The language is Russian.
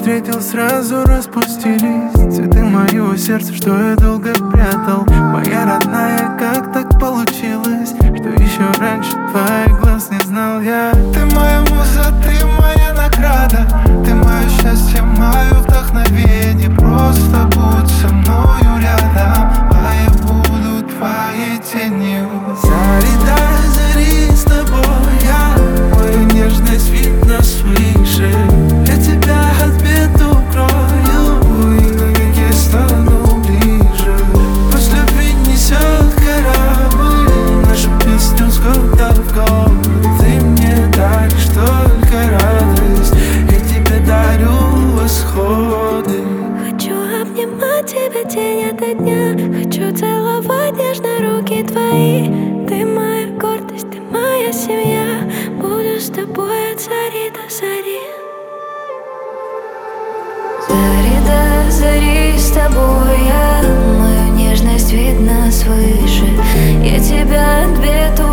встретил, сразу распустились цветы моего сердца, что я долго прятал. Моя родная, как так получилось, что еще раньше твоих глаз не знал я? Ты моя муза, ты моя награда, ты мое счастье, мое вдохновение. Просто будь со мною рядом, а я буду твоей тенью. Зари до зари с тобой я, мою нежность видно свыше. Я тебя от бед укрою и навеки стану ближе. Пусть любви несет корабль нашу песню с года в год. Ты мне даришь только радость, я тебе дарю восходы. Хочу обнимать тебя день ото дня, хочу целовать нежно руки твои. Ты моя гордость, ты моя семья, буду с тобой от зари до зари. Зари до зари с тобой я, мою нежность видно свыше. Я тебя от бед